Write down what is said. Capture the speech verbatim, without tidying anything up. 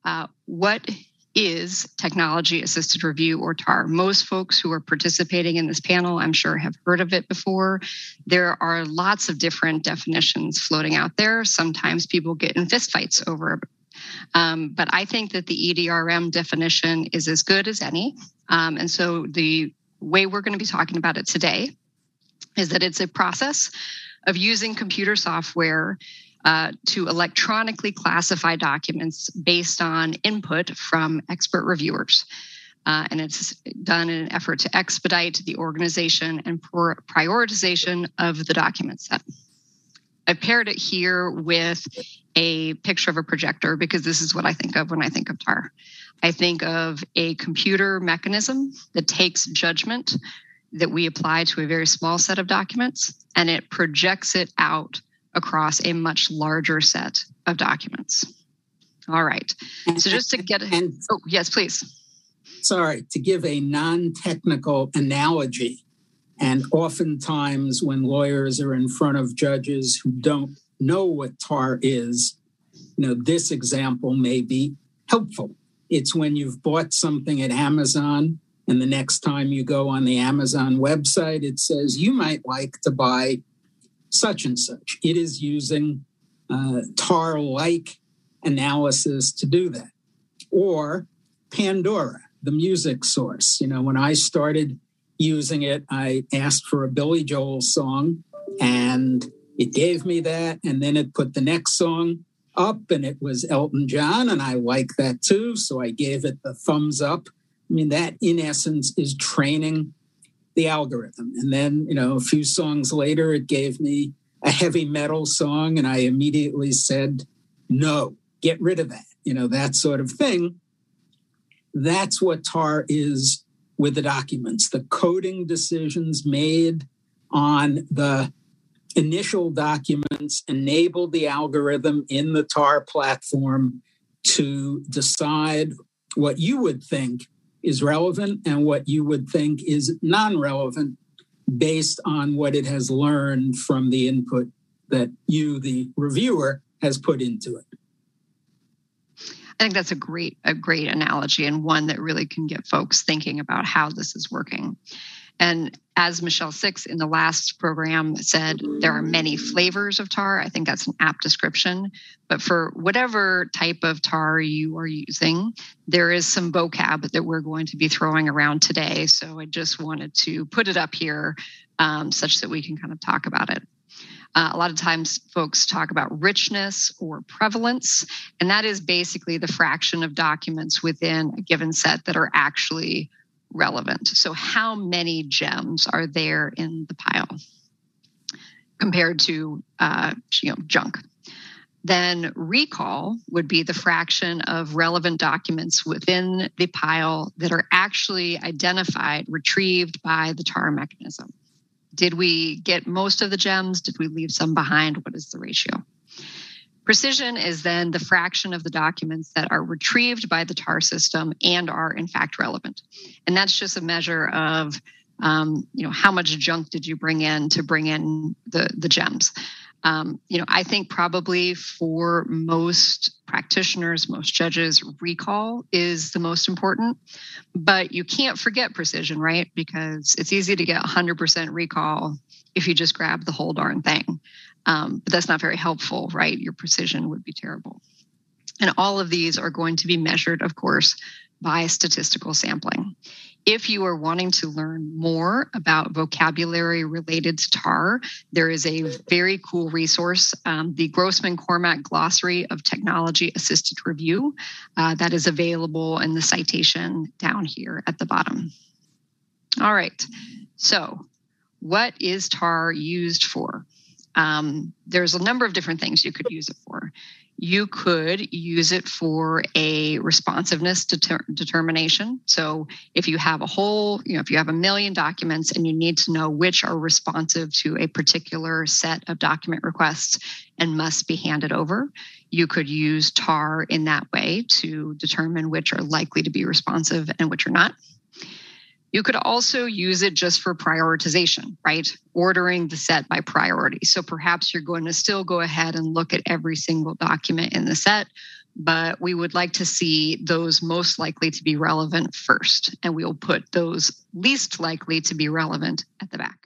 Uh, what is technology-assisted review, or T A R? Most folks who are participating in this panel, I'm sure, have heard of it before. There are lots of different definitions floating out there. Sometimes people get in fistfights over it. Um, but I think that the E D R M definition is as good as any. Um, and so the way we're going to be talking about it today is that it's a process of using computer software uh, to electronically classify documents based on input from expert reviewers. Uh, and it's done in an effort to expedite the organization and prioritization of the document set. I paired it here with a picture of a projector because this is what I think of when I think of T A R. I think of a computer mechanism that takes judgment that we apply to a very small set of documents, and it projects it out across a much larger set of documents. All right. So just to get it. And, oh, yes, please. Sorry, to give a non-technical analogy, and oftentimes when lawyers are in front of judges who don't know what T A R is, you know, this example may be helpful. It's when you've bought something at Amazon and the next time you go on the Amazon website, it says you might like to buy such and such. It is using uh, T A R-like analysis to do that. Or Pandora, the music source. You know, when I started using it, I asked for a Billy Joel song and it gave me that. And then it put the next song up and it was Elton John. And I like that too. So I gave it the thumbs up. I mean, that in essence is training the algorithm. And then, you know, a few songs later, it gave me a heavy metal song. And I immediately said, no, get rid of that, you know, that sort of thing. That's what T A R is with the documents. The coding decisions made on the initial documents enable the algorithm in the T A R platform to decide what you would think is relevant and what you would think is non-relevant based on what it has learned from the input that you, the reviewer, has put into it. I think that's a great, a great analogy and one that really can get folks thinking about how this is working. And as Michelle Six in the last program said, there are many flavors of T A R. I think that's an apt description. But for whatever type of T A R you are using, there is some vocab that we're going to be throwing around today. So I just wanted to put it up here um, such that we can kind of talk about it. Uh, a lot of times folks talk about richness or prevalence, and that is basically the fraction of documents within a given set that are actually relevant. So how many gems are there in the pile compared to uh, you know, junk? Then recall would be the fraction of relevant documents within the pile that are actually identified, retrieved by the T A R mechanism. Did we get most of the gems? Did we leave some behind? What is the ratio? Precision is then the fraction of the documents that are retrieved by the T A R system and are in fact relevant. And that's just a measure of, um, you know, how much junk did you bring in to bring in the, the gems? Um, you know, I think probably for most practitioners, most judges, recall is the most important, but you can't forget precision, right? Because it's easy to get one hundred percent recall if you just grab the whole darn thing. Um, but that's not very helpful, right? Your precision would be terrible. And all of these are going to be measured, of course, by statistical sampling. If you are wanting to learn more about vocabulary related to T A R, there is a very cool resource, um, the Grossman-Cormack Glossary of Technology Assisted Review, uh, that is available in the citation down here at the bottom. All right, so what is T A R used for? Um, there's a number of different things you could use it for. You could use it for a responsiveness deter- determination. So if you have a whole, you know, if you have a million documents and you need to know which are responsive to a particular set of document requests and must be handed over, you could use T A R in that way to determine which are likely to be responsive and which are not. You could also use it just for prioritization, right? Ordering the set by priority. So perhaps you're going to still go ahead and look at every single document in the set, but we would like to see those most likely to be relevant first, and we'll put those least likely to be relevant at the back.